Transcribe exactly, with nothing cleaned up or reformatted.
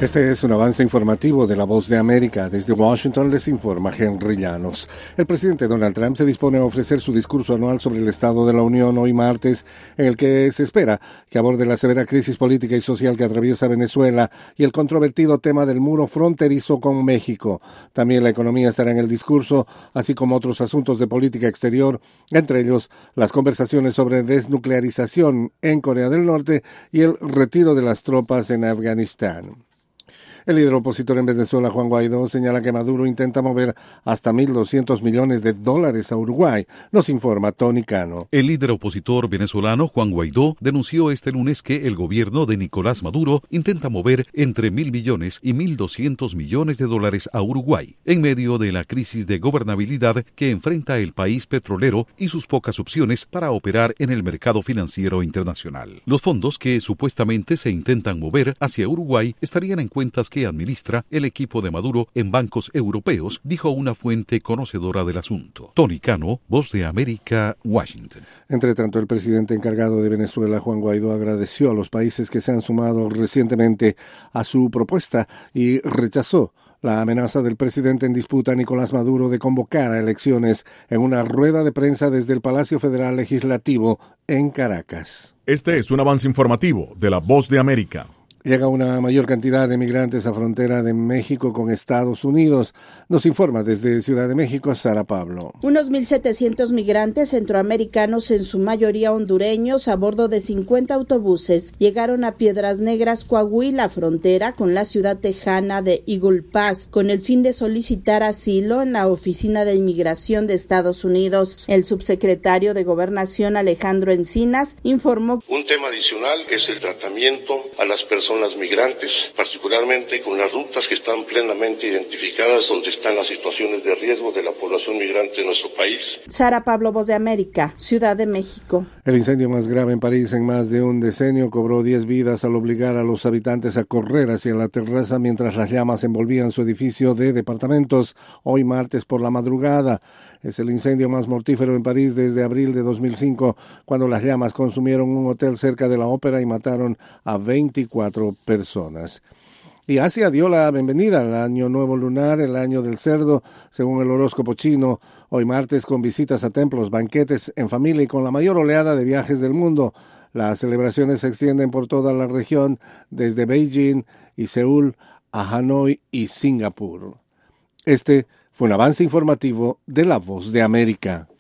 Este es un avance informativo de La Voz de América. Desde Washington les informa Henry Llanos. El presidente Donald Trump se dispone a ofrecer su discurso anual sobre el Estado de la Unión hoy martes, en el que se espera que aborde la severa crisis política y social que atraviesa Venezuela y el controvertido tema del muro fronterizo con México. También la economía estará en el discurso, así como otros asuntos de política exterior, entre ellos las conversaciones sobre desnuclearización en Corea del Norte y el retiro de las tropas en Afganistán. El líder opositor en Venezuela, Juan Guaidó, señala que Maduro intenta mover hasta mil doscientos millones de dólares a Uruguay. Nos informa Tony Cano. El líder opositor venezolano, Juan Guaidó, denunció este lunes que el gobierno de Nicolás Maduro intenta mover entre mil millones y mil doscientos millones de dólares a Uruguay, en medio de la crisis de gobernabilidad que enfrenta el país petrolero y sus pocas opciones para operar en el mercado financiero internacional. Los fondos que supuestamente se intentan mover hacia Uruguay estarían en cuentas que administra el equipo de Maduro en bancos europeos, dijo una fuente conocedora del asunto. Tony Cano, Voz de América, Washington. Entre tanto, el presidente encargado de Venezuela, Juan Guaidó, agradeció a los países que se han sumado recientemente a su propuesta y rechazó la amenaza del presidente en disputa, Nicolás Maduro, de convocar a elecciones en una rueda de prensa desde el Palacio Federal Legislativo en Caracas. Este es un avance informativo de La Voz de América. Llega una mayor cantidad de migrantes a frontera de México con Estados Unidos. Nos informa desde Ciudad de México, Sara Pablo. Unos mil setecientos migrantes centroamericanos, en su mayoría hondureños, a bordo de cincuenta autobuses, llegaron a Piedras Negras, Coahuila, frontera con la ciudad tejana de Eagle Pass, con el fin de solicitar asilo en la Oficina de Inmigración de Estados Unidos. El subsecretario de Gobernación, Alejandro Encinas, informó: Un tema adicional es el tratamiento a las personas las migrantes, particularmente con las rutas que están plenamente identificadas donde están las situaciones de riesgo de la población migrante en nuestro país. Sara Pablo, Voz de América, Ciudad de México. El incendio más grave en París en más de un decenio cobró diez vidas al obligar a los habitantes a correr hacia la terraza mientras las llamas envolvían su edificio de departamentos hoy martes por la madrugada. Es el incendio más mortífero en París desde abril de dos mil cinco, cuando las llamas consumieron un hotel cerca de la ópera y mataron a veinticuatro personas. Y Asia dio la bienvenida al año nuevo lunar, el año del cerdo, según el horóscopo chino, hoy martes, con visitas a templos, banquetes en familia y con la mayor oleada de viajes del mundo. Las celebraciones se extienden por toda la región, desde Beijing y Seúl a Hanoi y Singapur. Este fue un avance informativo de La Voz de América.